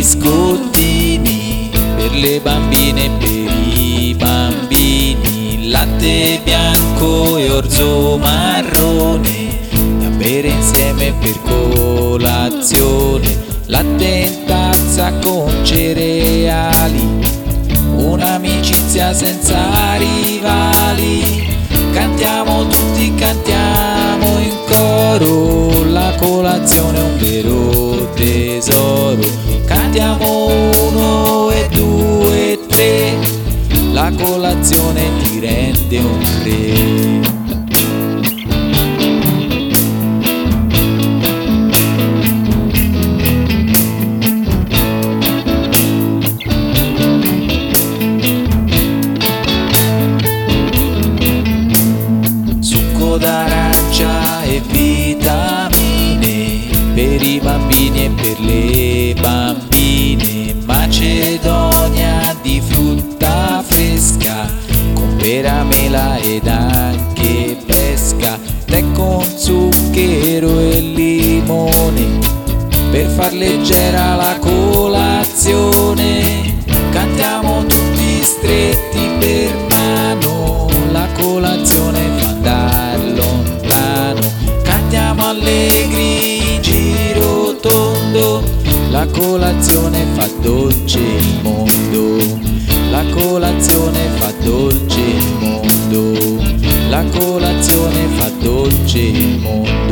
biscottini per le bambine e per i bambini, latte bianco e orzo marrone da bere insieme per colazione, latte in tazza con cereali, un'amicizia senza rivali. Cantiamo tutti, cantiamo in coro, la colazione è un vero tesoro. Cantiamo 1 e 2 e 3, la colazione ti rende un re. D'arancia e vitamine per i bambini e per le bambine, macedonia di frutta fresca con pera, mela ed anche pesca, tè con zucchero e limone per far leggera la colazione. Cantiamo tutti stretti per mano, la colazione fa andare lontano. Cantiamo allegri in giro tondo, la colazione fa dolce il mondo. La colazione fa dolce il mondo. La colazione fa dolce il mondo.